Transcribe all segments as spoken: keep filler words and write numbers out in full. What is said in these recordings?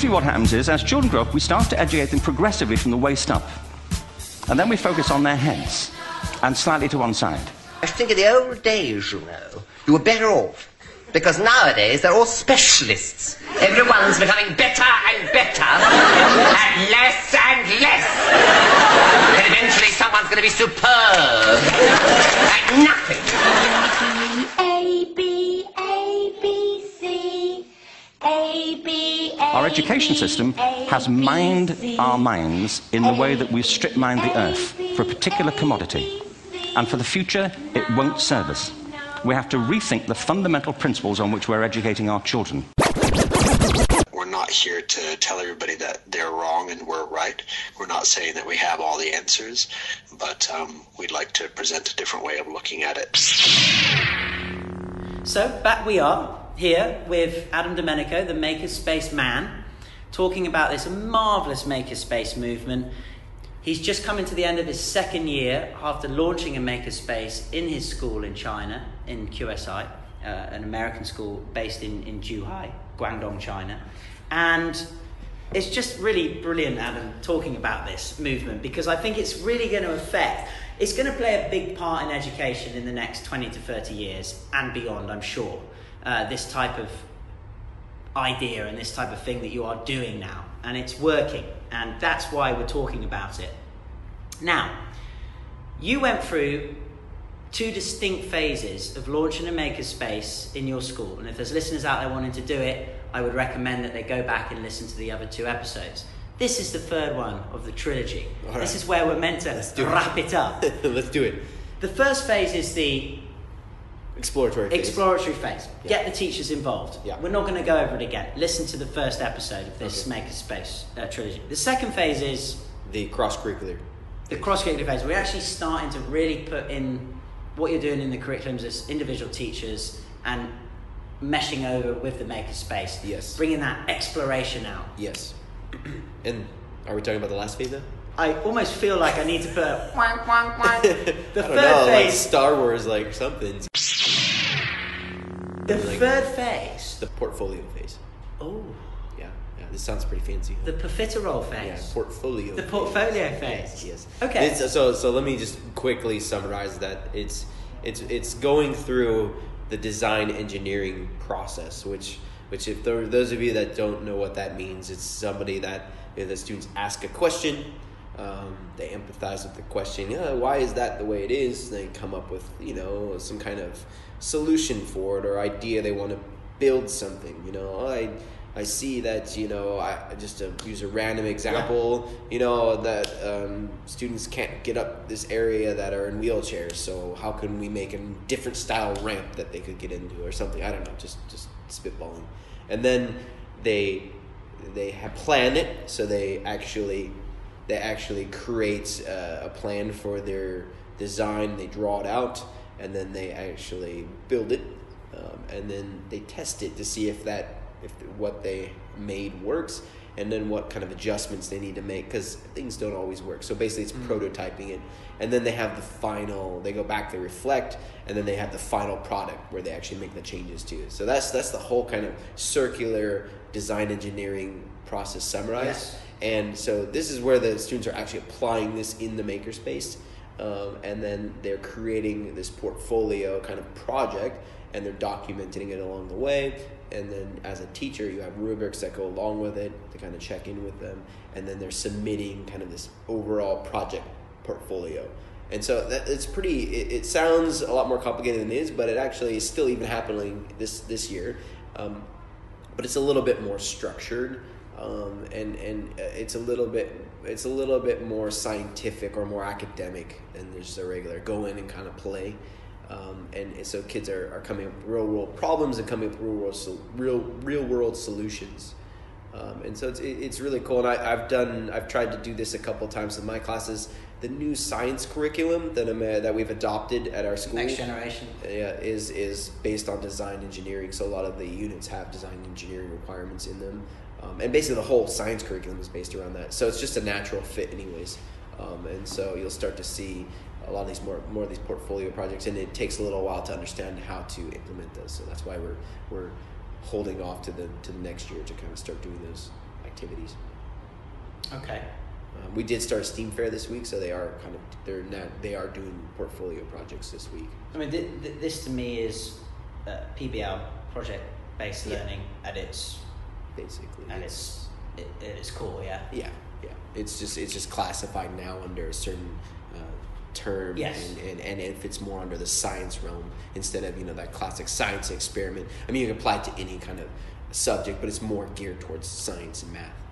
usually what happens is, as children grow up, we start to educate them progressively from the waist up. And then we focus on their heads, and slightly to one side. I think in the old days, you know, you were better off. Because nowadays they're all specialists. Everyone's becoming better and better, and less and less. And eventually someone's going to be superb at nothing. A, B, A, B, C, A, B, A, Our education system has mined our minds in the way that we strip mine the earth for a particular commodity. And for the future, it won't serve us. We have to rethink the fundamental principles on which we're educating our children. We're not here to tell everybody that they're wrong and we're right. We're not saying that we have all the answers, but um, we'd like to present a different way of looking at it. So back we are here with Adam Domenico, the Makerspace man, talking about this marvellous Makerspace movement. He's just come into the end of his second year after launching a Makerspace in his school in China, in Q S I, uh, an American school based in, in Zhuhai, Guangdong, China. And it's just really brilliant, Adam, talking about this movement, because I think it's really going to affect, it's going to play a big part in education in the next twenty to thirty years and beyond, I'm sure. Uh, this type of idea and this type of thing that you are doing now, and it's working, and that's why we're talking about it. Now, you went through two distinct phases of launching a makerspace in your school, and if there's listeners out there wanting to do it, I would recommend that they go back and listen to the other two episodes. This is the third one of the trilogy. All right. This is where we're meant to wrap it, it up. Let's do it. The first phase is the Exploratory phase. Exploratory phase. Yeah. Get the teachers involved. Yeah. We're not going to go over it again. Listen to the first episode of this Okay. Makerspace uh, trilogy. The second phase is the cross-curricular. The cross-curricular phase. We're actually starting to really put in what you're doing in the curriculums as individual teachers and meshing over with the Makerspace. Yes. Bringing that exploration out. Yes. And are we talking about the last phase now? I almost feel like I need to put a wank, wank, wank. The I don't third know, phase. like Star Wars, like something. The like third phase. The portfolio phase. Oh. Yeah, yeah. This sounds pretty fancy. The profiterole phase. Yeah, portfolio. The phase. portfolio phase. Yes. yes. Okay. It's, so so let me just quickly summarize that. It's it's it's going through the design engineering process, which which if there, those of you that don't know what that means, it's somebody that if the students ask a question. Um, they empathize with the question, yeah, why is that the way it is? They come up with, you know, some kind of solution for it or idea. They want to build something, you know. I I see that, you know, I just to use a random example, yeah. you know, that um, students can't get up this area that are in wheelchairs. So how can we make a different style ramp that they could get into or something? I don't know, just just spitballing. And then they they have planned it, so they actually. They actually create uh, a plan for their design. They draw it out, and then they actually build it, um, and then they test it to see if that, if what they made works, and then what kind of adjustments they need to make, because things don't always work. So basically, it's mm-hmm. prototyping it, and then they have the final. They go back, they reflect, and then they have the final product where they actually make the changes to it. So that's that's the whole kind of circular design engineering process summarized. Yes. And so this is where the students are actually applying this in the makerspace, um, and then they're creating this portfolio kind of project, and they're documenting it along the way. And then as a teacher, you have rubrics that go along with it to kind of check in with them, and then they're submitting kind of this overall project portfolio. And so that, it's pretty. It, it sounds a lot more complicated than it is, but it actually is still even happening this this year. Um, but it's a little bit more structured. Um, and and it's a little bit it's a little bit more scientific or more academic than just a regular go in and kind of play, um, and, and so kids are, are coming up with real world problems and coming up with real world real real world solutions, um, and so it's it's really cool. And I, I've done I've tried to do this a couple of times in my classes. The new science curriculum that I'm, uh, that we've adopted at our school, Next Generation, yeah, is is based on design engineering. So a lot of the units have design engineering requirements in them. Um, and basically the whole science curriculum is based around that. So it's just a natural fit anyways. Um, and so you'll start to see a lot of these more more of these portfolio projects, and it takes a little while to understand how to implement those. So that's why we're we're holding off to the to the next year to kind of start doing those activities. Okay. Um, we did start a STEAM fair this week, so they are kind of they're now they are doing portfolio projects this week. I mean, th- th- this to me is uh, P B L, project-based Yeah. learning at its Basically, at its at its core. Yeah. yeah, yeah. It's just it's just classified now under a certain uh, term, Yes. and, and and it fits more under the science realm instead of you know that classic science experiment. I mean, you can apply it to any kind of subject, but it's more geared towards science and math,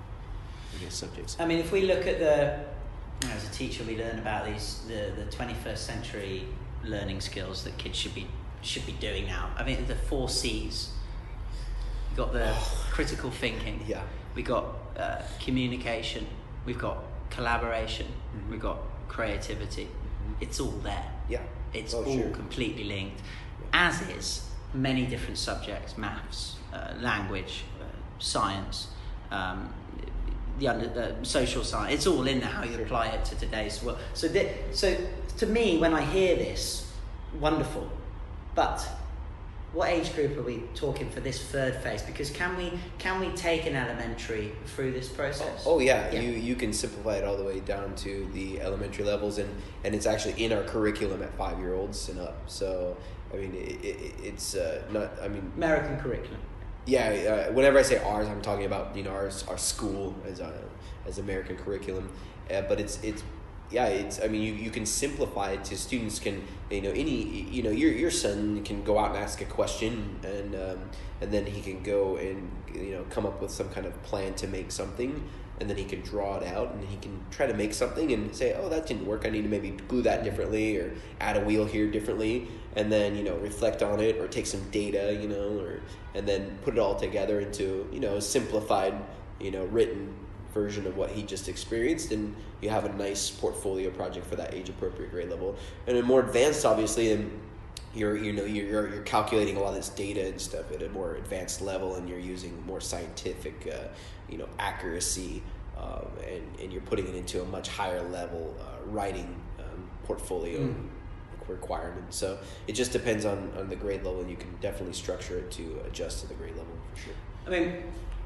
I guess, subjects. I mean, if we look at the, you know, as a teacher, we learn about these the, the twenty-first century learning skills that kids should be should be doing now. I mean, the four C's. We've got the critical thinking. Yeah. We got uh, communication. We've got collaboration. Mm-hmm. We've got creativity. Mm-hmm. It's all there. Yeah. It's Oh, all sure. completely linked, Yeah. as is many different subjects: maths, uh, language, uh, science, um, the under, uh, social science. It's all in there. How you Sure. apply it to today's world. So, th- so to me, when I hear this, wonderful. But what age group are we talking for this third phase? Because can we can we take an elementary through this process? Oh yeah, Yeah. you you can simplify it all the way down to the elementary levels, and, and it's actually in our curriculum at five year olds and up. So I mean, it, it, it's uh, not. I mean, American curriculum. yeah. Uh, whenever I say ours, I'm talking about you know our our school as a, as American curriculum, uh, but it's it's. Yeah, it's. I mean, you, you can simplify it to students. Can you know any? You know, your your son can go out and ask a question, and um, and then he can go and you know come up with some kind of plan to make something, and then he can draw it out, and he can try to make something and say, oh, that didn't work. I need to maybe glue that differently, or add a wheel here differently, and then you know reflect on it, or take some data, you know, or and then put it all together into you know a simplified, you know, written version of what he just experienced, and you have a nice portfolio project for that age appropriate grade level. And then more advanced, obviously, and you're you know you're you're calculating a lot of this data and stuff at a more advanced level, and you're using more scientific uh, you know accuracy, um, and and you're putting it into a much higher level uh, writing um, portfolio Mm. requirement. So it just depends on on the grade level, and you can definitely structure it to adjust to the grade level for sure. I mean,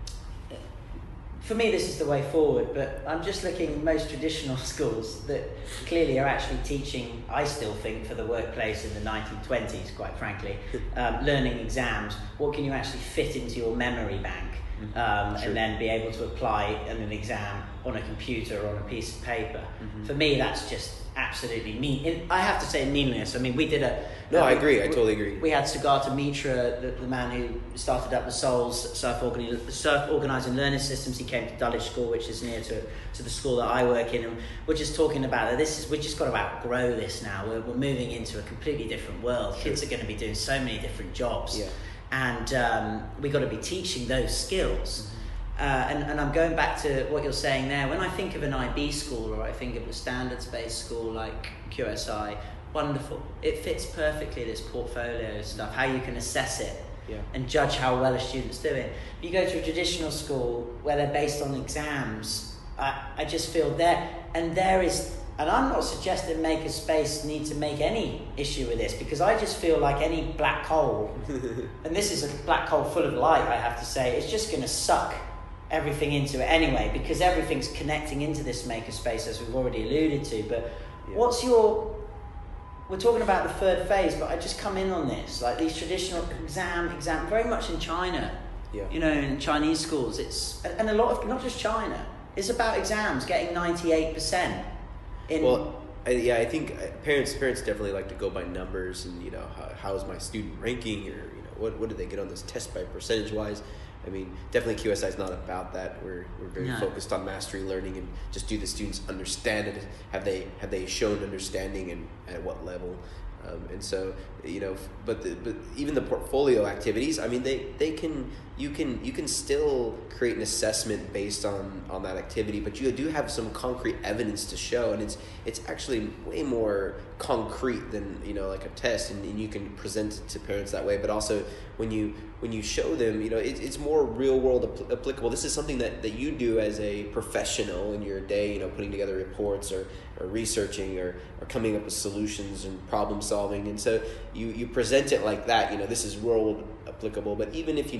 for me, this is the way forward, but I'm just looking at most traditional schools that clearly are actually teaching, I still think, for the workplace in the nineteen twenties, quite frankly, um, learning exams. What can you actually fit into your memory bank um, Sure. and then be able to apply in an exam on a computer or on a piece of paper? Mm-hmm. For me, that's just absolutely mean. I have to say meaningless. I mean, we did a... No, uh, I we- agree. I we- totally agree. We had Sugata Mitra, the, the man who started up the Souls Surf, Organi- Surf Organising Learning Systems. He came to Dulwich School, which is near to, to the school that I work in, and we're just talking about that. This is we've just got to outgrow this now. We're, we're moving into a completely different world. Sure. Kids are going to be doing so many different jobs, Yeah. and um, we got to be teaching those skills. Uh, and, and I'm going back to what you're saying there. When I think of an I B school, or I think of a standards-based school like Q S I, wonderful. It fits perfectly, this portfolio stuff, how you can assess it Yeah. and judge how well a student's doing. You go to a traditional school where they're based on exams, I, I just feel there, and there is, and I'm not suggesting Makerspace need to make any issue with this, because I just feel like any black hole, and this is a black hole full of light, I have to say, it's just going to suck everything into it anyway, because everything's connecting into this Makerspace, as we've already alluded to. But Yeah. what's your... We're talking about the third phase, but I just come in on this, like these traditional exam, exam, very much in China, Yeah. you know, in Chinese schools, it's, and a lot of, not just China, it's about exams, getting ninety-eight percent in... Well, I, yeah, I think uh, parents parents definitely like to go by numbers, and you know how, how is my student ranking, or you know what what did they get on this test by percentage wise. I mean, definitely Q S I is not about that. We're we're very No. focused on mastery learning, and just do the students understand it? Have they have they shown understanding, and at what level? Um, and so you know, but the, but even the portfolio activities, I mean, they, they can you can you can still create an assessment based on, on that activity, but you do have some concrete evidence to show, and it's it's actually way more concrete than you know like a test, and, and you can present it to parents that way. But also when you when you show them, you know, it, it's more real world apl- applicable. This is something that, that you do as a professional in your day, you know, putting together reports or, or researching or, or coming up with solutions and problem solving. And so you, you present it like that, you know, this is real world applicable. But even if you need,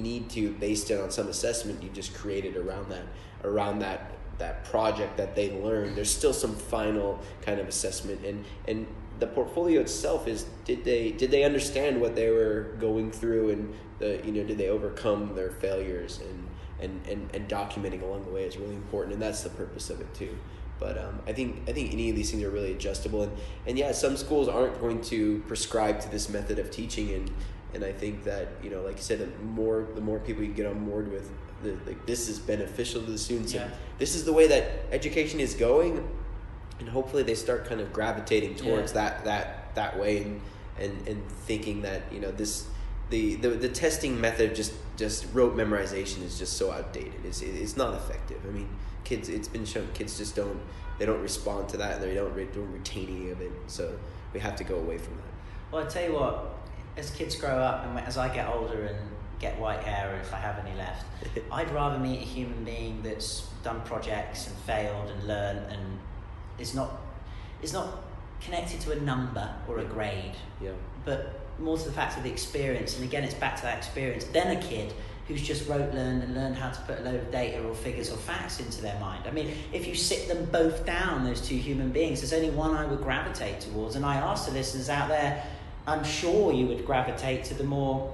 need to, based on some assessment you just created around that around that that project that they learned. There's still some final kind of assessment, and and the portfolio itself is, did they did they understand what they were going through, and the you know did they overcome their failures, and and and, and documenting along the way is really important, and that's the purpose of it too. But um, I think I think any of these things are really adjustable, and, and yeah, some schools aren't going to prescribe to this method of teaching, and and I think that, you know, like you said, the more the more people you get on board with, the, like this is beneficial to the students, yeah. and this is the way that education is going, and hopefully they start kind of gravitating towards yeah. that that that way, and, and and thinking that, you know, this the the, the testing method just just rote memorization is just so outdated. It's it's not effective. I mean, kids, it's been shown kids just don't they don't respond to that, and they don't don't retain any of it. So we have to go away from that. Well, I tell you what, as kids grow up, and as I get older and get white hair, or if I have any left, I'd rather meet a human being that's done projects and failed and learned and is not is not connected to a number or a grade, yeah. but more to the fact of the experience. And again, it's back to that experience. Then a kid who's just rote learned and learned how to put a load of data or figures or facts into their mind. I mean, if you sit them both down, those two human beings, there's only one I would gravitate towards. And I ask the listeners out there, I'm sure you would gravitate to the more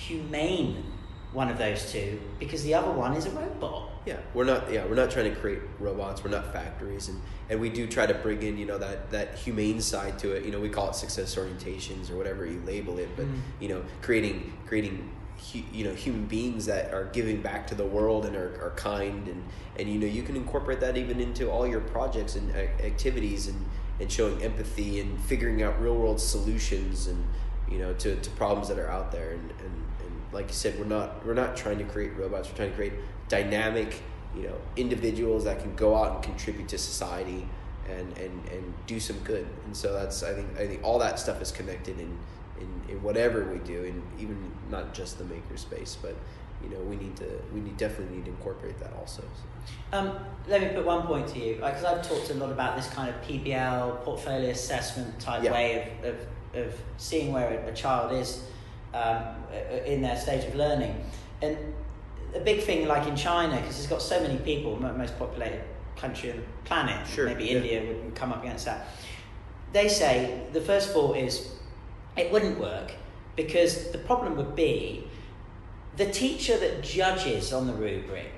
humane one of those two, because the other one is a robot. Yeah, we're not. Yeah, we're not trying to create robots. We're not factories, and, and we do try to bring in, you know, that, that humane side to it. You know, we call it success orientations or whatever you label it, but mm. you know, creating creating you know human beings that are giving back to the world and are, are kind, and, and you know you can incorporate that even into all your projects and activities, and, and showing empathy and figuring out real world solutions, and you know to, to problems that are out there, and, and, and like you said, we're not we're not trying to create robots. We're trying to create dynamic, you know, individuals that can go out and contribute to society and, and, and do some good. And so that's I think I think all that stuff is connected in, in, in whatever we do, and even not just the makerspace, but you know we need to we need definitely need to incorporate that also. So. Um, let me put one point to you, because I've talked a lot about this kind of P B L portfolio assessment type yeah. way of, of of seeing where a child is um, in their stage of learning. And a big thing, like in China, because it's got so many people, most populated country on the planet, sure, maybe yeah. India would come up against that. They say the first thought is it wouldn't work, because the problem would be the teacher that judges on the rubric,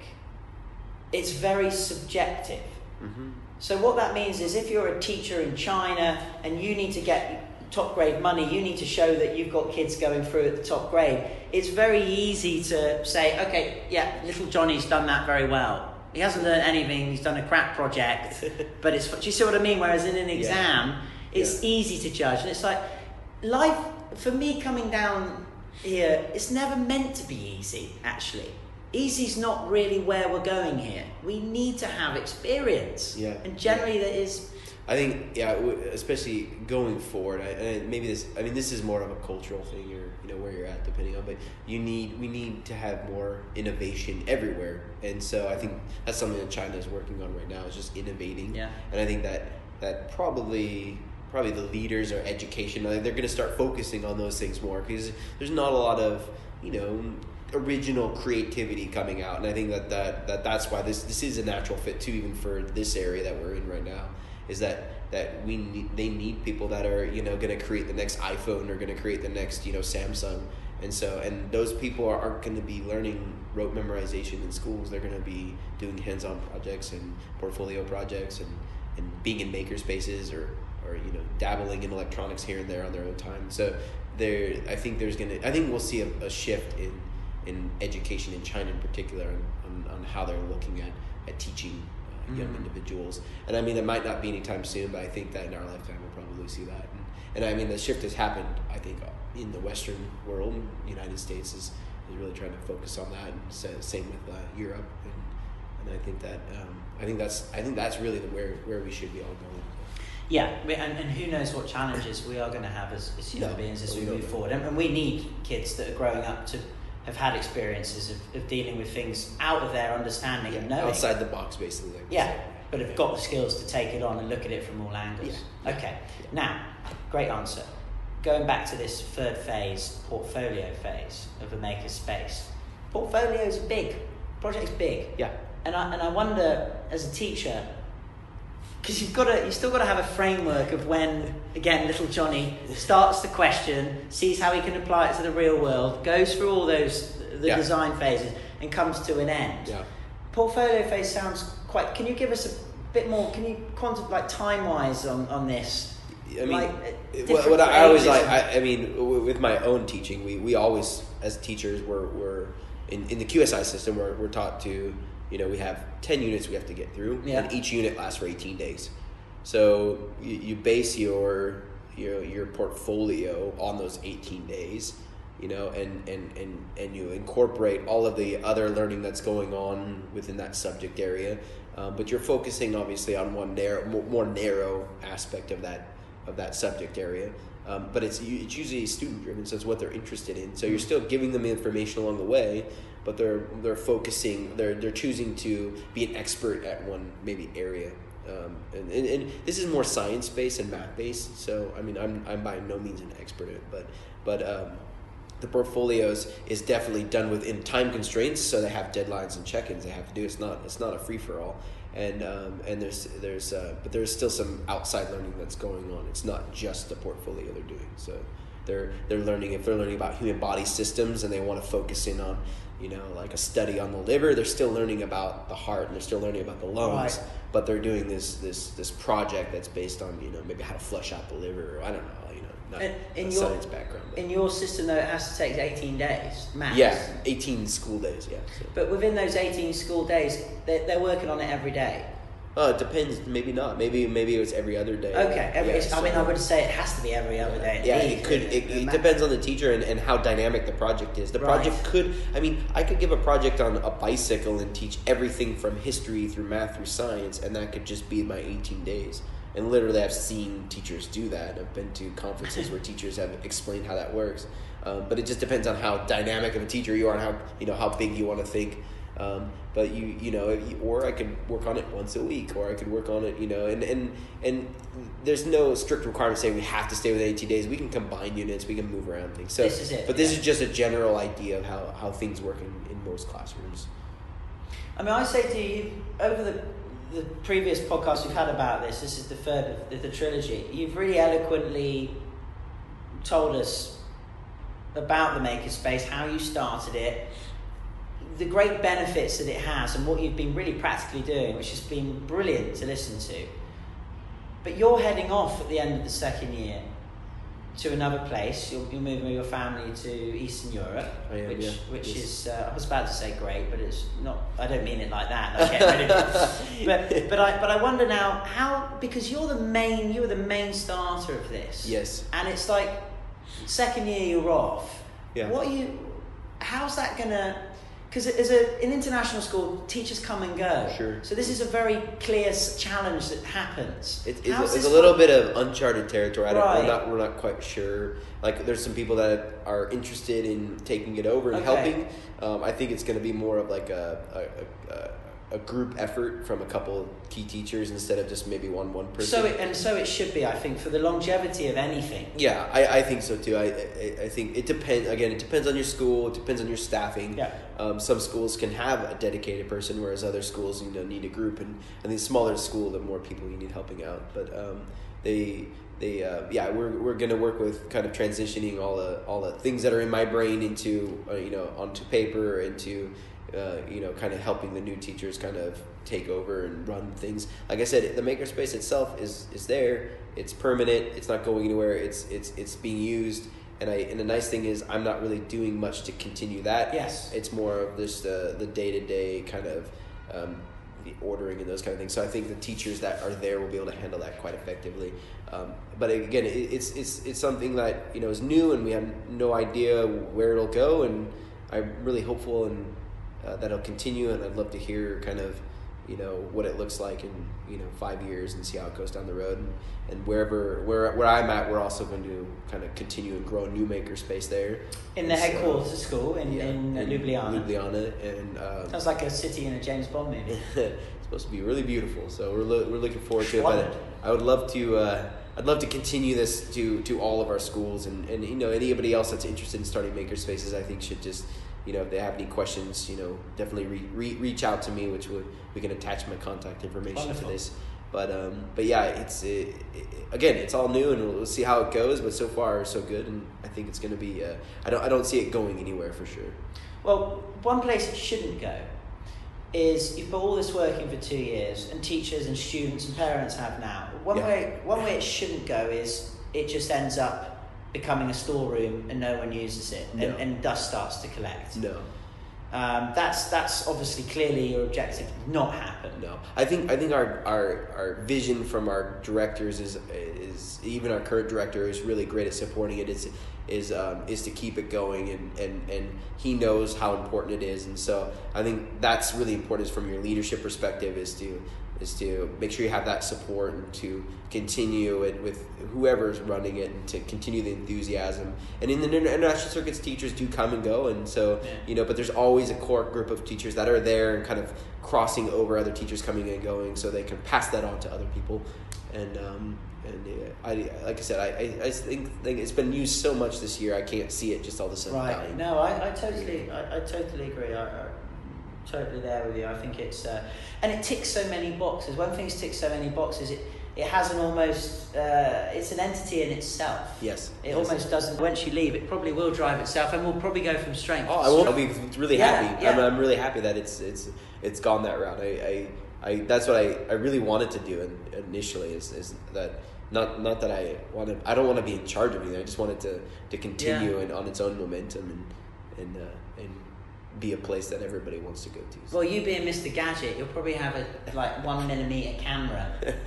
it's very subjective. Mm-hmm. So what that means is, if you're a teacher in China and you need to get top grade money, you need to show that you've got kids going through at the top grade. It's very easy to say, okay, yeah, little Johnny's done that very well. He hasn't learned anything, he's done a crap project, but it's, do you see what I mean? Whereas in an exam, yeah. it's yeah. easy to judge. And it's like, life, for me coming down here, it's never meant to be easy, actually. Easy's not really where we're going here. We need to have experience. Yeah. And generally yeah. that is... I think, yeah, especially going forward, I, and maybe this, I mean, this is more of a cultural thing, or, you know, where you're at, depending on, but you need, we need to have more innovation everywhere. And so I think that's something that China is working on right now, is just innovating. Yeah. And I think that, that probably, probably the leaders or education, they're going to start focusing on those things more, because there's not a lot of, you know, original creativity coming out. And I think that, that, that that's why this, this is a natural fit too, even for this area that we're in right now. Is that that we need, they need people that are, you know, going to create the next iPhone, or going to create the next, you know, Samsung. And so, and those people are, aren't going to be learning rote memorization in schools. They're going to be doing hands-on projects and portfolio projects, and, and being in maker spaces, or, or, you know, dabbling in electronics here and there on their own time. So there, I think there's going to, I think we'll see a, a shift in, in education in China in particular, on, on, on how they're looking at, at teaching young mm-hmm. individuals. And I mean, it might not be anytime soon, but I think that in our lifetime we'll probably see that. And, and I mean, the shift has happened, I think, in the Western world. The United States is, is really trying to focus on that, and so, same with uh, Europe. And, and I think that um, I think that's I think that's really the, where where we should be all going. Yeah, and, and who knows what challenges we are going to have as, as human no, beings as we, we move forward. And, and we need kids that are growing up to have had experiences of, of dealing with things out of their understanding yeah, and knowing. Outside the box, basically. Like yeah, but have got the skills to take it on and look at it from all angles. Yeah. Okay, yeah. Now, great answer. Going back to this third phase, portfolio phase of a maker space, portfolio's big, project's big. Yeah. And I and I wonder, as a teacher, because you've got to, you still got to have a framework of when, again, little Johnny starts the question, sees how he can apply it to the real world, goes through all those the Yeah. design phases, and comes to an end. Yeah. Portfolio phase sounds quite. Can you give us a bit more? Can you quantify, like, time wise on on this? I mean, Like, what, different what I always ages like, and- I, I mean, w- with my own teaching, we, we always, as teachers, we're, we're in, in the Q S I system, we're, we're taught to, you know, we have ten units we have to get through, Yeah. and each unit lasts for eighteen days. So you, you base your, your your portfolio on those eighteen days, you know, and, and, and, and you incorporate all of the other learning that's going on within that subject area. Um, but you're focusing obviously on one narrow, more, more narrow aspect of that of that subject area. Um, but it's it's usually student driven, so it's what they're interested in. So you're still giving them information along the way, but they're they're focusing, they're they're choosing to be an expert at one maybe area. Um, and, and, and this is more science based and math based. So I mean, I'm I'm by no means an expert at it, but but um, the portfolios is definitely done within time constraints. So they have deadlines and check-ins they have to do. It's not it's not a free for all. And um, and there's there's uh, but there's still some outside learning that's going on. It's not just the portfolio they're doing. So they're they're learning, if they're learning about human body systems and they want to focus in on, you know, like a study on the liver, they're still learning about the heart and they're still learning about the lungs. Right. But they're doing this this this project that's based on, you know, maybe how to flush out the liver. Or I don't know, you know, not In- in a your- science background. But In your system, though, it has to take eighteen days max. yeah, eighteen school days. Yeah. So. But within those eighteen school days, they're, they're working on it every day. Oh, it depends. Maybe not. Maybe maybe it was every other day. Okay, every, Yeah, it's- I mean, so- I would say it has to be every other day. at Yeah, least, it could. It, the it ma- depends on the teacher and, and how dynamic the project is. The Right. project could. I mean, I could give a project on a bicycle and teach everything from history through math through science, and that could just be my eighteen days. And literally, I've seen teachers do that. I've been to conferences where teachers have explained how that works. Um, but it just depends on how dynamic of a teacher you are and how you know how big you want to think. Um, but you you know, if you- or I could work on it once a week, or I could work on it, you know, and and and there's no strict requirement saying we have to stay within eighteen days. We can combine units, we can move around things. So, This is it, but this yeah. is just a general idea of how, how things work in, in most classrooms. I mean, I say to you, over the the previous podcast we've had about this, this is the third of the, the trilogy, you've really eloquently told us about the Makerspace, how you started it, the great benefits that it has, and what you've been really practically doing, which has been brilliant to listen to. But you're heading off at the end of the second year to another place. You're, you're moving with your family to Eastern Europe, I am, which yeah. which Yes. is uh, I was about to say great, but it's not. I don't mean it like that. Like, get rid of it. But but I but I wonder now how, because you're the main you were the main starter of this. Yes. And it's like second year you're off. Yeah. What are you? How's that gonna? Because as a, in international school, teachers come and go. Sure. So this is a very clear s- challenge that happens. It, it's, How's it's this a little work? bit of uncharted territory. I don't, Right. we're not we're not quite sure. Like, there's some people that are interested in taking it over and Okay. helping. Um, I think it's going to be more of like a a, a a group effort from a couple key teachers instead of just maybe one one person. So it, and so it should be, I think, for the longevity of anything. Yeah, I, I think so too. I, I I think it depends. Again, it depends on your school. It depends on your staffing. Yeah. Um, some schools can have a dedicated person, whereas other schools, you know, need a group. And and the smaller the school, the more people you need helping out. But um, they they uh, yeah, we're we're gonna work with kind of transitioning all the all the things that are in my brain into uh, you know onto paper, into uh, you know kind of helping the new teachers kind of take over and run things. Like I said, the Makerspace itself is is there. It's permanent. It's not going anywhere. It's it's it's being used. And I and the nice thing is I'm not really doing much to continue that. Yes. It's more of just uh, the day to day kind of um, the ordering and those kind of things. So I think the teachers that are there will be able to handle that quite effectively. Um, but again, it, it's it's it's something that you know is new, and we have no idea where it'll go. And I'm really hopeful and uh, that it'll continue. And I'd love to hear kind of you know what it looks like in you know five years and see how it goes down the road. And, and wherever where where I'm at, we're also going to kind of continue and grow a new makerspace there In the And so- headquarters school in, yeah, in, uh, Ljubljana. Ljubljana, and um, Sounds like a city in a James Bond movie. it's supposed to be really beautiful. So we're lo- we're looking forward to it. Splendid. But I would love to uh, I'd love to continue this to to all of our schools, and, and you know anybody else that's interested in starting makerspaces, I think should just you know, if they have any questions, you know, definitely re- re- reach out to me, which we we can attach my contact information Wonderful. to this. But um, but yeah, it's it, it, again, it's all new, and we'll, we'll see how it goes. But so far, so good, and I think it's going to be. Uh, I don't I don't see it going anywhere for sure. Well, one place it shouldn't go is you've put all this work in for two years, and teachers and students and parents have now. One Yeah. way one way it shouldn't go is it just ends up becoming a storeroom and no one uses it, and, No. and dust starts to collect. No. Um, that's that's obviously clearly your objective. Not happen. No, I think I think our, our, our vision from our directors is is even our current director is really great at supporting it. Is is um, is to keep it going, and, and, and he knows how important it is, and so I think that's really important. Is from your leadership perspective is to is to make sure you have that support and to continue it with whoever's running it and to continue the enthusiasm. And in the international circuits, teachers do come and go, and so Yeah. you know, but there's always a core group of teachers that are there and kind of crossing over other teachers coming and going, so they can pass that on to other people. And um, and uh, I like I said, I I, I think, think it's been used so much this year. I can't see it just all of a sudden Right. dying. No, I, I totally I, I totally agree. I, I, totally there with you. I think it's uh, and it ticks so many boxes. When things tick so many boxes, it it has an almost uh, it's an entity in itself. Yes. It yes. almost doesn't. Once you leave, it probably will drive itself, and will probably go from strength. Oh, to I will. strength. I'll be really Yeah, happy. yeah. I'm, I'm really happy that it's it's it's gone that route. I, I, I that's what I, I really wanted to do in, initially. Is, is that not not that I want to. I don't want to be in charge of anything. I just wanted to to continue Yeah. and on its own momentum and and uh, and be a place that everybody wants to go to. So. Well, you being Mister Gadget, you'll probably have a like one millimeter camera,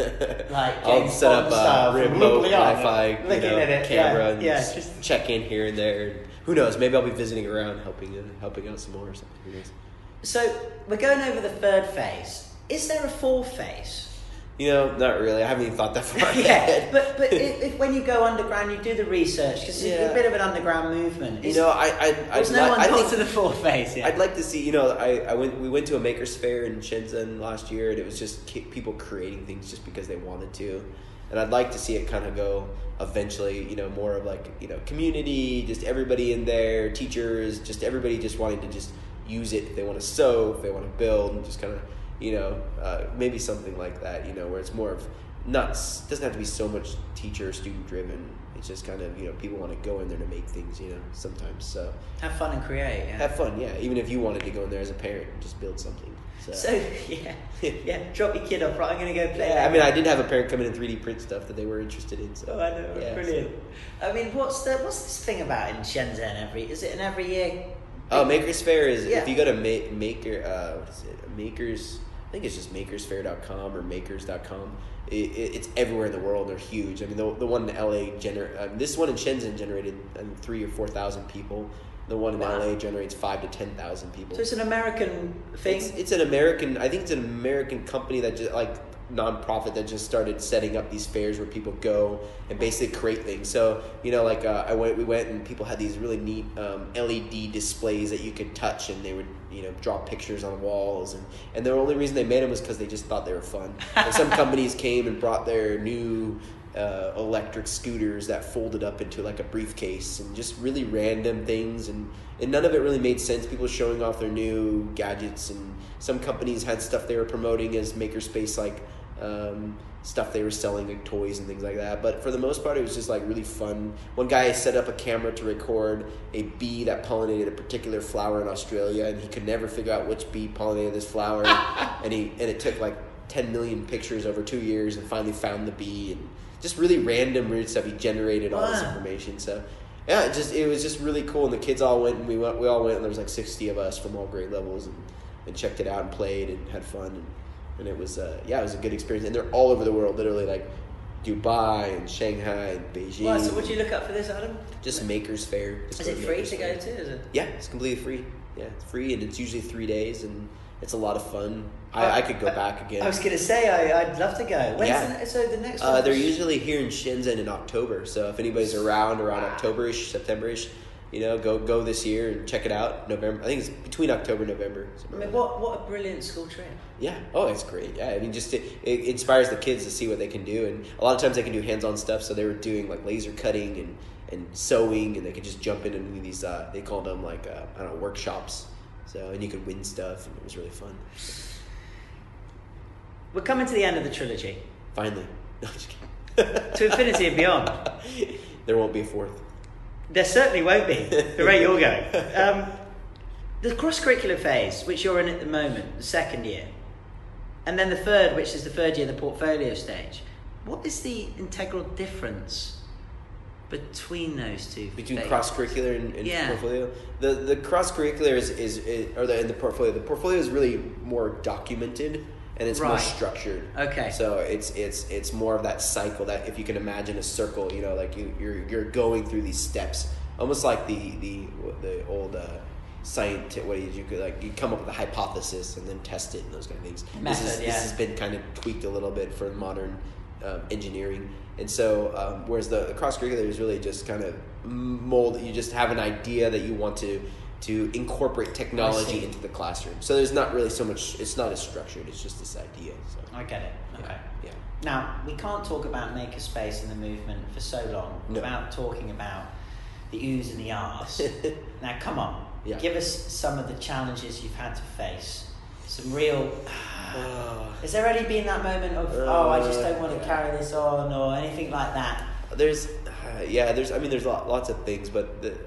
like I'll James set Bond up style a from remote looking on it, Wi-Fi you looking know, at it, camera yeah, and yeah, just, just check in here and there. And who knows? Maybe I'll be visiting around, helping uh, helping out some more or something. Who knows? So we're going over the third phase. Is there a fourth phase? You know, not really. I haven't even thought that far Yeah, ahead. but but if, if when you go underground, you do the research because it's Yeah. a bit of an underground movement. You Is- know, I I There's I'd no li- one I got think to the fourth phase yet. I'd like to see. You know, I, I went we went to a makers fair in Shenzhen last year, and it was just ki- people creating things just because they wanted to, and I'd like to see it kind of go eventually. You know, more of like you know community, just everybody in there, teachers, just everybody just wanting to just use it if they want to sew, if they want to build, and just kind of you know uh, maybe something like that. You know, where it's more of not doesn't have to be so much teacher student driven. It's just kind of you know people want to go in there to make things. You know, sometimes so. Have fun and create. Yeah. Have fun, yeah. Even if you wanted to go in there as a parent and just build something. So, So yeah, yeah. Drop your kid off. Right, I'm gonna go play. yeah, that I mean, I game. did have a parent come in and three D print stuff that they were interested in. So Oh, I know, yeah, brilliant. so- I mean, what's the what's this thing about in Shenzhen? Every is it an every year? Oh, Makers Fair is Yeah. if you go to ma- Maker, uh, what is it? Makers. I think it's just makers fair dot com or makers dot com. It, it, it's everywhere in the world. They're huge. I mean, the the one in L A gener- um, this one in Shenzhen generated um, three or four thousand people. The one in Wow. L A generates five to ten thousand people. So it's an American thing. It's, it's an American. I think it's an American company that just like nonprofit that just started setting up these fairs where people go and basically create things. So you know, like uh, I went, we went and people had these really neat um, L E D displays that you could touch, and they would you know draw pictures on walls, and and the only reason they made them was because they just thought they were fun. And some companies came and brought their new uh, electric scooters that folded up into like a briefcase, and just really random things, and, and none of it really made sense. People showing off their new gadgets, and some companies had stuff they were promoting as makerspace, like um, stuff they were selling, like toys and things like that. But for the most part, it was just like really fun. One guy set up a camera to record a bee that pollinated a particular flower in Australia, and he could never figure out which bee pollinated this flower, and he and it took like ten million pictures over two years, and finally found the bee, and just really random weird stuff. He generated all this Wow. information. So yeah, it just it was just really cool. And the kids all went, and we went. We all went, and there was like sixty of us from all grade levels, and, and checked it out and played and had fun. And, and it was uh, yeah, it was a good experience. And they're all over the world, literally like Dubai and Shanghai and Beijing. Well, so what do you look up for this, Adam? Just Makers Fair. Just Is go it to free Makers to Fair. go to? Is it? Yeah, it's completely free. Yeah, it's free, and it's usually three days, and it's a lot of fun. I, I could go back again. I was gonna say I, I'd love to go. When's Yeah. the, ne- so the next Uh, one? they're usually here in Shenzhen in October, so if anybody's around around October-ish, September-ish, you know, go go this year and check it out. November, I think it's between October and November. I somewhere mean, like what what a brilliant school trip. that. Yeah. Oh, it's great. Yeah, I mean, just it, it inspires the kids to see what they can do, and a lot of times they can do hands-on stuff. So they were doing like laser cutting and and sewing, and they could just jump into these. Uh, they called them like uh, I don't know, workshops. So and you could win stuff, and it was really fun. We're coming to the end of the trilogy. Finally, no, I'm just kidding. To infinity and beyond. There won't be a fourth. There certainly won't be. The rate you're going. Um, the cross-curricular phase, which you're in at the moment, the second year, and then the third, which is the third year, the portfolio stage. What is the integral difference between those two? Between phases? cross-curricular and, and Yeah. portfolio? The the cross-curricular is, is, is or the, in the portfolio. The portfolio is really more documented and it's more Right. structured. Okay. So it's it's it's more of that cycle that if you can imagine a circle, you know, like you you're you're going through these steps, almost like the the the old. Uh, Scientific, what is you could like you come up with a hypothesis and then test it and those kind of things. Method, this, is, yeah. this has been kind of tweaked a little bit for modern um, engineering, and so um, whereas the, the cross curricular is really just kind of mold. You just have an idea that you want to to incorporate technology into the classroom. So there's not really so much. It's not as structured. It's just this idea. So. I get it. Okay. Yeah. Now, we can't talk about makerspace and the movement for so long No. without talking about the oohs and the ahs. Now, come on. Yeah. Give us some of the challenges you've had to face. Some real... Has there already been that moment of, oh, I just don't want to yeah. carry this on, or anything like that? There's, uh, yeah, there's. I mean, there's lot, lots of things, but the,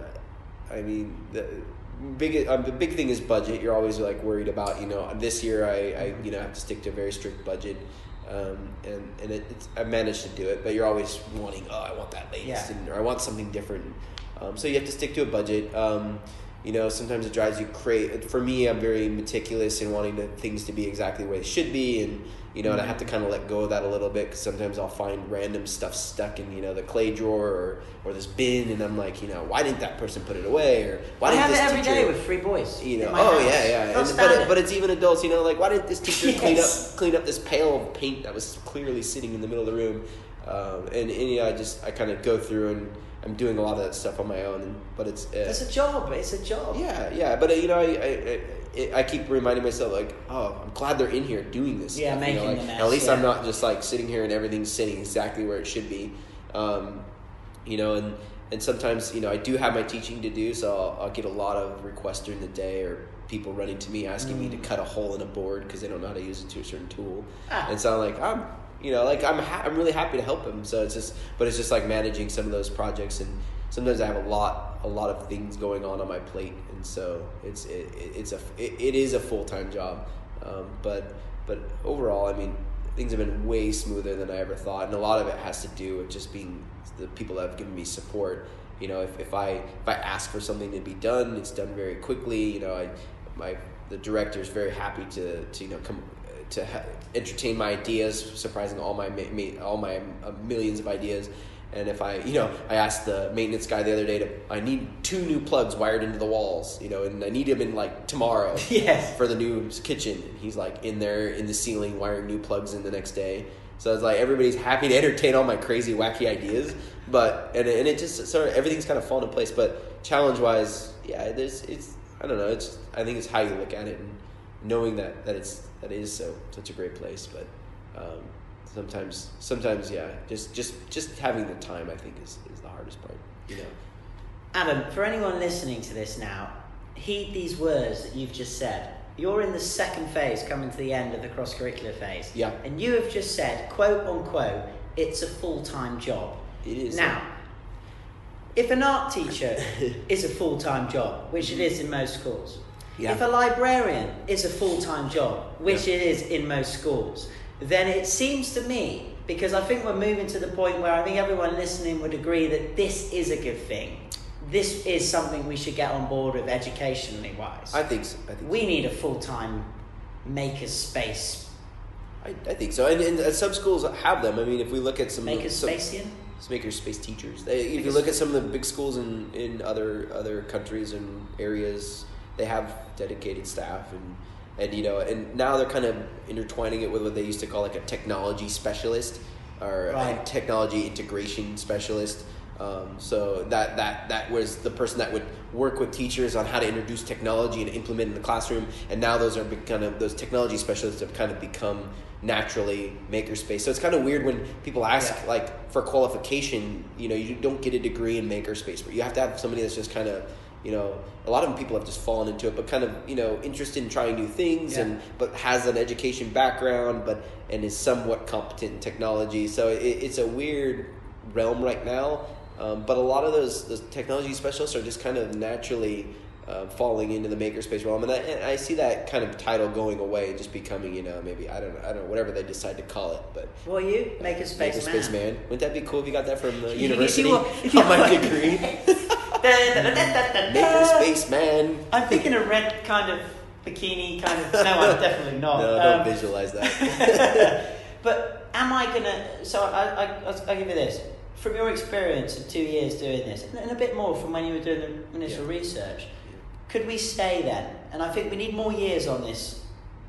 I mean, the big, um, the big thing is budget. You're always like worried about, you know. This year, I, I you know, have to stick to a very strict budget, um, and and it, it's, I managed to do it. But you're always wanting, oh, I want that latest, Yeah. and, or I want something different. Um, so you have to stick to a budget. Um, You know, sometimes it drives you crazy. For me, I'm very meticulous in wanting the things to be exactly the way they should be, and you know, and I have to kind of let go of that a little bit because sometimes I'll find random stuff stuck in you know the clay drawer or, or this bin, and I'm like, you know, why didn't that person put it away, or why I didn't have this it every teacher, day with three boys. you know, in my oh house. yeah, yeah, Can't and, stand but it. it, but it's even adults, you know, like why didn't this teacher Yes. clean up clean up this pail of paint that was clearly sitting in the middle of the room, um, and and you know, I just I kind of go through and. I'm doing a lot of that stuff on my own, and, but it's uh, It's a job. It's a job. yeah, yeah, but uh, you know, I, I I I keep reminding myself like, oh, I'm glad they're in here doing this. Yeah, stuff, making you know, like, the mess, at least yeah. I'm not just like sitting here and everything's sitting exactly where it should be, um, you know, and and sometimes you know I do have my teaching to do, so I'll, I'll get a lot of requests during the day or people running to me asking Mm. me to cut a hole in a board because they don't know how to use it to a certain tool, Ah. and so I'm like I'm. You know, like I'm, ha- I'm really happy to help them. So it's just, but it's just like managing some of those projects, and sometimes I have a lot, a lot of things going on on my plate, and so it's, it, it's a, it, it is a full time job. Um, but, but overall, I mean, things have been way smoother than I ever thought, and a lot of it has to do with just being the people that have given me support. You know, if, if I if I ask for something to be done, it's done very quickly. You know, I my the director is very happy to to you know come. to ha- entertain my ideas, surprising all my ma- ma- all my uh, millions of ideas. And if I, you know, I asked the maintenance guy the other day to, I need two new plugs wired into the walls, you know, and I need them in like tomorrow Yes. for the new kitchen. And he's like in there in the ceiling wiring new plugs in the next day. So it's like everybody's happy to entertain all my crazy, wacky ideas, but and and it just sort of everything's kind of fallen in place. But challenge wise, yeah, there's it's I don't know. It's I think it's how you look at it and knowing that that it's that is so such a great place. But um, sometimes sometimes yeah, just just just having the time I think is is the hardest part. You know. Adam, for anyone listening to this now, heed these words that you've just said. You're in the second phase, coming to the end of the cross-curricular phase. Yeah. And you have just said, quote unquote, it's a full-time job. It is. Now, if an art teacher is a full-time job, which it is in most schools, Yeah. if a librarian is a full-time job, which Yeah. it is in most schools, then it seems to me, because I think we're moving to the point where I think everyone listening would agree that this is a good thing. This is something we should get on board with educationally wise. I think so. I think We so. need a full-time maker space. I, I think so. And, and uh, some schools have them. I mean, if we look at some Maker some, spacian? maker space teachers. They, if you Makers- look at some of the big schools in, in other other countries and areas, they have dedicated staff and and you know and now they're kind of intertwining it with what they used to call like a technology specialist or Right. a technology integration specialist. Um, so that, that that was the person that would work with teachers on how to introduce technology and implement in the classroom. And now those are be- kind of those technology specialists have kind of become naturally makerspace. So it's kind of weird when people ask Yeah. like for qualification, you know, you don't get a degree in makerspace, but you have to have somebody that's just kind of, you know, a lot of people have just fallen into it, but kind of, you know, interested in trying new things Yeah. and but has an education background, but and is somewhat competent in technology. So it, it's a weird realm right now. Um, but a lot of those, those technology specialists are just kind of naturally uh, falling into the makerspace realm, and I, and I see that kind of title going away and just becoming, you know, maybe I don't know, I don't know, whatever they decide to call it. But What are you? Makerspace makerspace man. man. Wouldn't that be cool if you got that from the You- university you were- you on my were- degree? Makerspace. Makerspace man. I'm thinking a red kind of bikini kind of. No, I'm definitely not. No, don't Um, visualize that. But am I gonna? So I, I, I'll, I'll give you this. From your experience of two years doing this, and a bit more from when you were doing the initial Yeah. research, could we say then? And I think we need more years on this.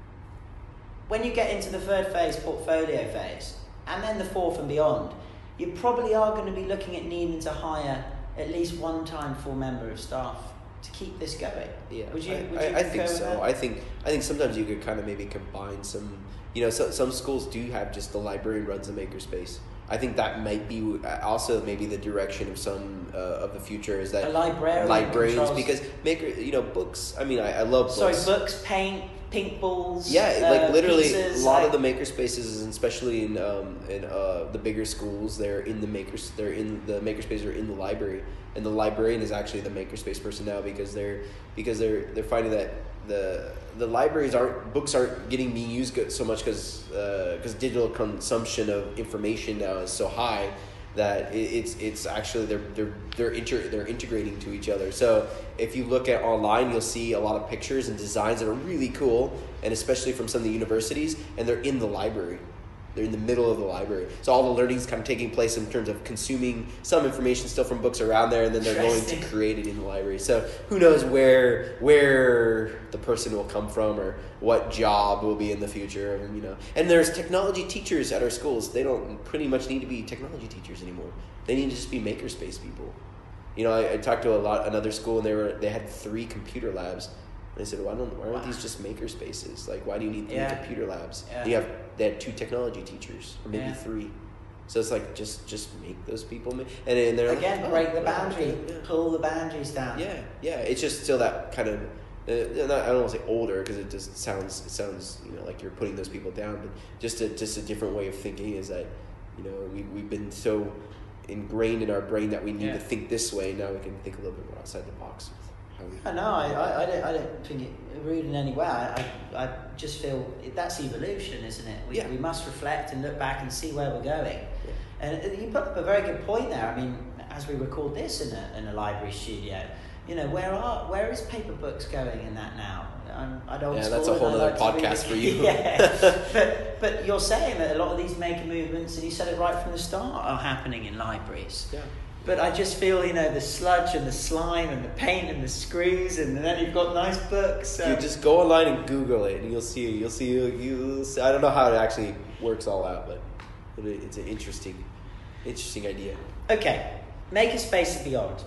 When you get into the third phase, portfolio phase, and then the fourth and beyond, you probably are going to be looking at needing to hire at least one time full member of staff to keep this going. Yeah, Would you? I, Would you I, I concur think with so. that? I think I think sometimes you could kind of maybe combine some. You know, so, some schools do have just the librarian runs a makerspace. I think that might be also maybe the direction of some uh, of the future is that A librarian librarians controls- because maker you know books. I mean, I, I love Sorry, books. books, paint, pink balls. Yeah, uh, like literally pizzas, a lot like- of the maker spaces, and especially in um, in uh, the bigger schools, they're in the makers. They're in the makerspace or in the library, and the librarian is actually the makerspace person now because they're because they're they're finding that the the libraries aren't books aren't getting being used good so much because because digital consumption of information now is so high that it, it's it's actually they're they're they're inter, they're integrating to each other. So if you look at online, you'll see a lot of pictures and designs that are really cool, and especially from some of the universities, and they're in the library. They're in the middle of the library. So all the learning's kind of taking place in terms of consuming some information still from books around there, and then they're going to Interesting. create it in the library. So who knows where where the person will come from or what job will be in the future, and you know. And there's technology teachers at our schools. They don't pretty much need to be technology teachers anymore. They need to just be makerspace people. You know, I, I talked to a lot another school, and they were they had three computer labs. And I said, why don't why aren't Wow. these just maker spaces? Like, why do you need three Yeah. computer labs? Yeah. You have they had two technology teachers, or maybe Yeah. three. So it's like just just make those people, ma- and then they're Again, like, oh, break the wow, boundary, okay, yeah. pull the boundaries down. Yeah, yeah. It's just still that kind of. Uh, not, I don't want to say older because it just sounds it sounds you know like you're putting those people down, but just a just a different way of thinking is that you know we we've been so ingrained in our brain that we need Yeah. to think this way. Now we can think a little bit more outside the box. With how we, I know. I, I, I don't. I don't think it rude in any way. I, I, I just feel it, that's evolution, isn't it? We, Yeah. we must reflect and look back and see where we're going. And you put up a very good point there. I mean, as we record this in a in a library studio, you know, where are where is paper books going in that now? I'm, I don't. Yeah, that's a whole other podcast for you. Yeah, but but you're saying that a lot of these maker movements, and you said it right from the start, are happening in libraries. Yeah. But I just feel, you know, the sludge and the slime and the paint and the screws, and then you've got nice books. So. You just go online and Google it, and you'll see. You'll see. You'll see, I don't know how it actually works all out, but it, it's an interesting, interesting idea. Okay, Makerspace and beyond.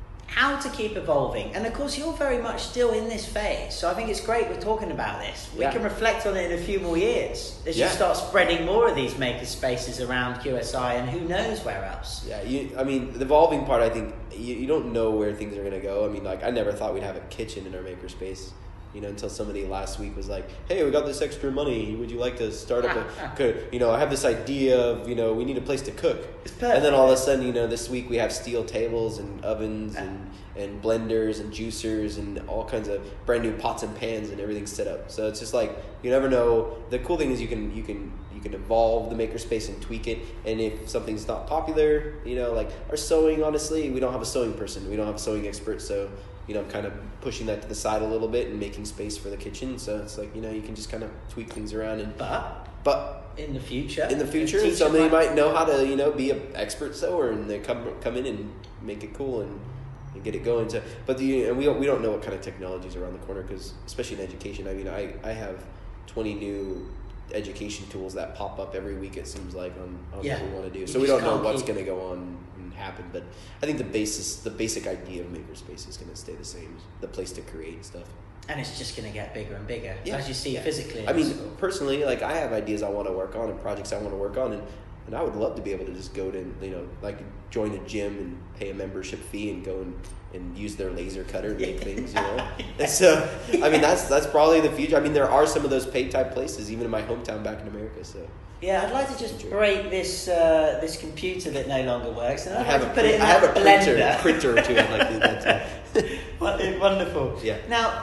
How to keep evolving, and of course you're very much still in this phase. So I think it's great we're talking about this. We Yeah. can reflect on it in a few more years as Yeah. you start spreading more of these makerspaces around Q S I, and who knows where else. Yeah, you. I mean, the evolving part. I think you, you don't know where things are gonna go. I mean, like I never thought we'd have a kitchen in our makerspace. You know, until somebody last week was like, "Hey, we got this extra money. Would you like to start up a could You know, I have this idea of you know we need a place to cook." It's perfect. And then all of a sudden, you know, this week we have steel tables and ovens and and blenders and juicers and all kinds of brand new pots and pans and everything set up. So it's just like you never know. The cool thing is you can you can you can evolve the makerspace and tweak it. And if something's not popular, you know, like our sewing. Honestly, we don't have a sewing person. We don't have a sewing expert. So you know, I'm kind of pushing that to the side a little bit and making space for the kitchen. So it's like you know you can just kind of tweak things around and But but. in the future, In the future, teacher somebody might know how to, you know, be an expert sewer, and they come come in and make it cool and, and get it going. So, but the and we don't, we don't know what kind of technologies are around the corner because, especially in education, I mean, I, I have twenty new education tools that pop up every week. It seems like on, on Yeah. what we want to do. You So we just don't know can't what's keep- going to go on and happen, but I think the basis, the basic idea of Makerspace is going to stay the same. The place to create stuff. And it's just going to get bigger and bigger Yeah. as you see Yeah. physically. I mean, It's- personally, like I have ideas I want to work on and projects I want to work on, and, and I would love to be able to just go to, you know, like join a gym and pay a membership fee and go and, and use their laser cutter and make things, you know. And so, I mean, that's that's probably the future. I mean, there are some of those paid type places, even in my hometown back in America. So yeah, I'd like to just break this uh, this computer that no longer works, and I I'd have like a to put it in I have a that printer blender. printer or two. I'd like to do that too. Won- Wonderful. Yeah. Now,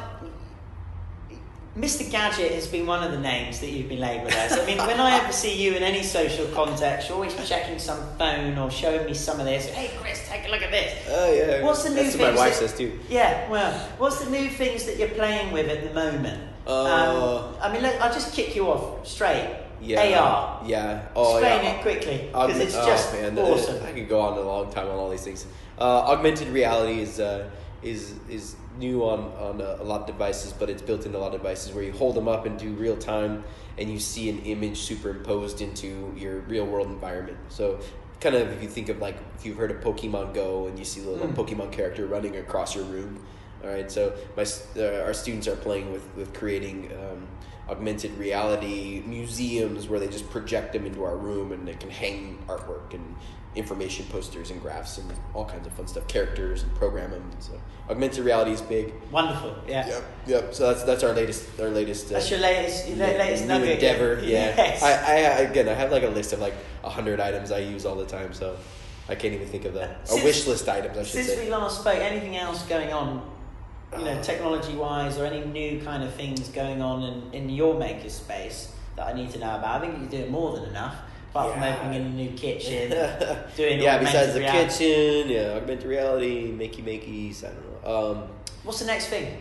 Mister Gadget has been one of the names that you've been labelled as. I mean, when I ever see you in any social context, you're always checking some phone or showing me some of this. Hey, Chris, take a look at this. Oh yeah. What's the new That's things what my wife that- says too. Yeah, well, what's the new things that you're playing with at the moment? Uh, um, I mean, let, I'll just kick you off straight. Yeah. A R. Yeah. Oh Explain yeah. it quickly, Aug- because it's oh, just man, awesome. I could go on a long time on all these things. Uh, augmented reality is uh, is is new on on a, a lot of devices, but it's built into a lot of devices where you hold them up and do real time, and you see an image superimposed into your real world environment. So, kind of if you think of like if you've heard of Pokemon Go and you see a little Mm. Pokemon character running across your room. All right, so my s- uh, our students are playing with with creating. Um, augmented reality museums where they just project them into our room and they can hang artwork and information posters and graphs and all kinds of fun stuff, characters, and program them. So augmented reality is big. Wonderful, yeah. Yep, yep. So that's that's our latest our latest. Uh, That's your latest, your new- latest new nugget. endeavor. Yeah. Yes. I, I again I have like a list of like a hundred items I use all the time. So I can't even think of that. A Since- wish list items I should Since say. we last spoke, anything else going on, you know, Uh, technology-wise, or any new kind of things going on in, in your maker space that I need to know about? I think you're doing more than enough, apart from Yeah. opening a new kitchen, doing yeah, augmented besides the reality. kitchen, yeah, augmented reality, makey makeys, I don't know. Um, What's the next thing?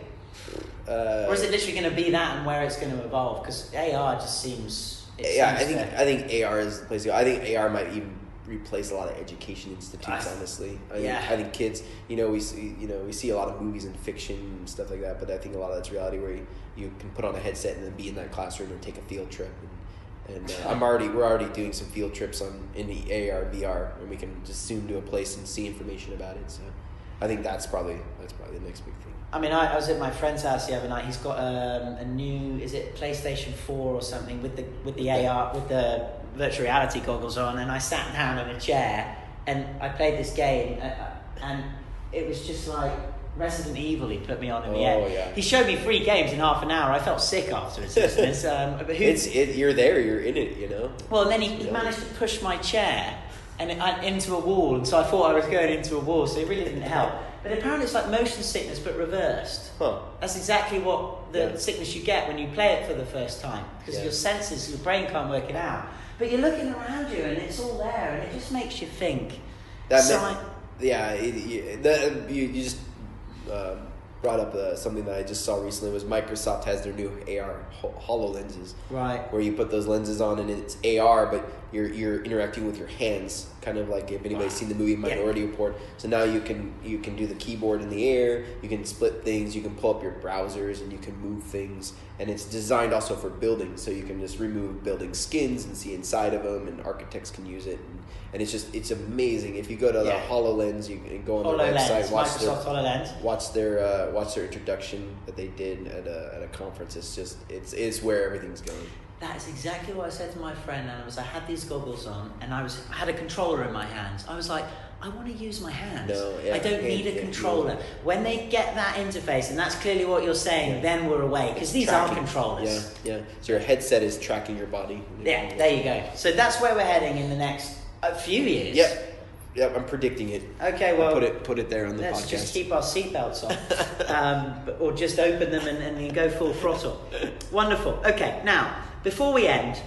uh, Or is it literally going to be that and where it's going to evolve? Because A R just seems... It yeah, I seems think to- I think A R is the place to go. I think A R might even replace a lot of education institutes. I- honestly, I yeah. think, I think kids. You know, we see you know we see a lot of movies and fiction and stuff like that, but I think a lot of that's reality where you, you can put on a headset and then be in that classroom and take a field trip. And, and uh, I'm already we're already doing some field trips on in the A R V R, and we can just zoom to a place and see information about it. So I think that's probably that's probably the next big thing. I mean, I, I was at my friend's house the other night. He's got um, a new, is it PlayStation four or something with the with the A R, with the virtual reality goggles on, and I sat down in a chair and I played this game, uh, and it was just like Resident Evil. He put me on in the Oh, end. yeah. He showed me three games in half an hour. I felt sick afterwards. listeners. um, but who, It's it, you're there, you're in it, you know. well, and then he, he Yeah. managed to push my chair and it, uh, into a wall, and so I thought I was going into a wall, so it really didn't help. But apparently it's like motion sickness, but reversed. Huh. That's exactly what the Yeah. sickness you get when you play it for the first time, because Yeah. your senses, your brain can't work it out. But you're looking around you, and it's all there, and it just makes you think. That So ma- I- yeah, it, you, that, you, you just um, brought up uh, something that I just saw recently was Microsoft has their new A R ho- HoloLenses, Right. where you put those lenses on and it's A R, but you're you're interacting with your hands, kind of like if anybody's seen the movie Minority Report. So now you can you can do the keyboard in the air, you can split things, you can pull up your browsers, and you can move things. And it's designed also for buildings, so you can just remove building skins and see inside of them, and architects can use it. And, and it's just it's amazing. If you go to the Yeah. HoloLens, you can go on their HoloLens, website, watch their Microsoft HoloLens. watch their uh, watch their introduction that they did at a at a conference. It's just it's it's where everything's going. That is exactly what I said to my friend, and I was I had these goggles on, and I was I had a controller in my hands. I was like, I want to use my hands. No, yeah, I don't hand- need a yeah, controller. yeah. When they get that interface, and that's clearly what you're saying, then we're away, because these are Tracking. controllers. Yeah, yeah. So your headset is tracking your body. Yeah, there you go. So that's where we're heading in the next uh, few years. Yep. Yep, I'm predicting it. Okay, I'll well, put it put it there on the let's podcast. just keep our seatbelts on, um, but- or just open them and, and then go full throttle. Wonderful. Okay, now before we end,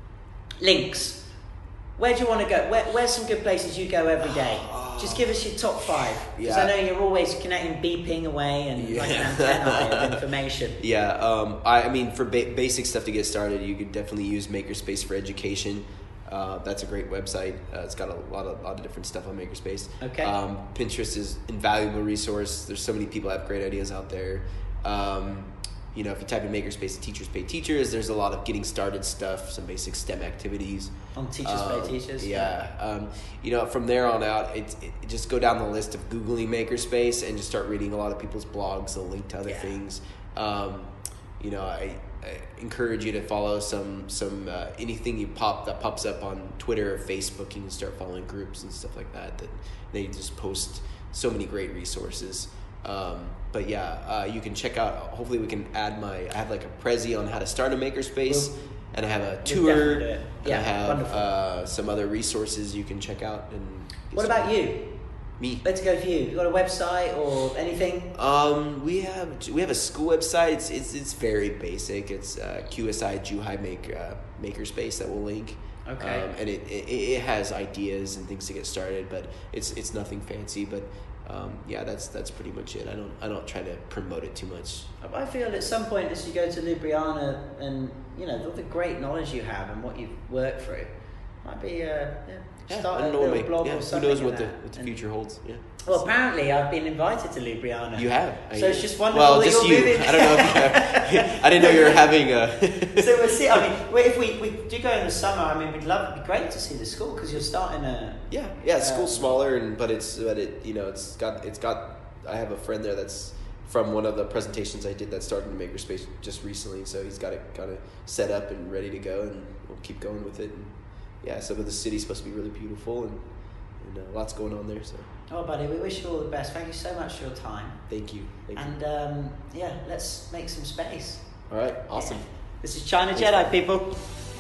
links. Where do you want to go? Where, where's some good places you go every day? Just give us your top five, because Yeah. I know you're always connecting, beeping away, and like an antenna of information. Yeah, um, I, I mean, for ba- basic stuff to get started, you could definitely use Makerspace for Education. Uh, that's a great website. Uh, it's got a lot of lot of different stuff on Makerspace. Okay. Um, Pinterest is invaluable resource. There's so many people that have great ideas out there. Um, you know, if you type in Makerspace, Teachers Pay Teachers, there's a lot of getting started stuff, some basic STEM activities. On Teachers um, Pay Teachers? Yeah. Um, you know, from there on out, it, it just go down the list of Googling Makerspace and just start reading a lot of people's blogs. They'll link to other Yeah. things. Um, you know, I, I encourage you to follow some some uh, anything you pop that pops up on Twitter or Facebook. You can start following groups and stuff like that. That they just post so many great resources. Um, but yeah, uh, you can check out. Hopefully, we can add my. I have like a Prezi on how to start a makerspace, We'll- and I have a we'll tour. definitely do it. And Yeah, I have wonderful. uh, some other resources you can check out. And get What started. about you? Me? Let's go for you. You got a website or anything? Um, we have we have a school website. It's it's, it's very basic. It's uh, Q S I Zhuhai make uh, Makerspace that we'll link. Okay. Um, and it, it it has ideas and things to get started, but it's it's nothing fancy. But um, yeah, that's that's pretty much it. I don't I don't try to promote it too much. I feel at some point as you go to Ljubljana and, you know, all the great knowledge you have and what you've worked through, might be, uh, yeah, Yeah, start I a don't know little what blog yeah, or who something. knows in what the that. what the And- future holds. Yeah. Well, apparently I've been invited to Ljubljana. You have. So I- it's just wonderful Well, that just you're you. moving. I don't know if you I didn't know you were having a. So we'll see. I mean, well, if we, we do go in the summer, I mean, we'd love. It'd be great to see the school because you're starting a. Yeah, yeah. The school's Um, smaller, and but it's but it you know it's got it's got. I have a friend there that's from one of the presentations I did that started in Makerspace just recently, so he's got it kind of set up and ready to go, and we'll keep going with it. And yeah, so the city's supposed to be really beautiful, and, and uh, lots going on there. So Oh, buddy, we wish you all the best. Thank you so much for your time. thank you, thank you. And um, yeah, let's make some space. All right, awesome. Yeah. This is China Jedi, people.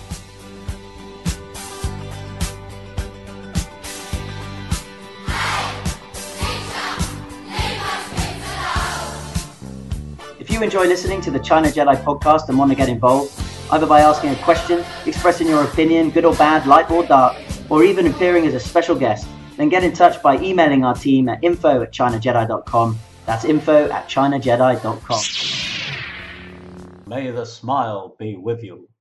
If you enjoy listening to the China Jedi podcast and want to get involved, either by asking a question, expressing your opinion, good or bad, light or dark, or even appearing as a special guest, then get in touch by emailing our team at info at china jedi dot com. That's info at china jedi dot com. May the smile be with you.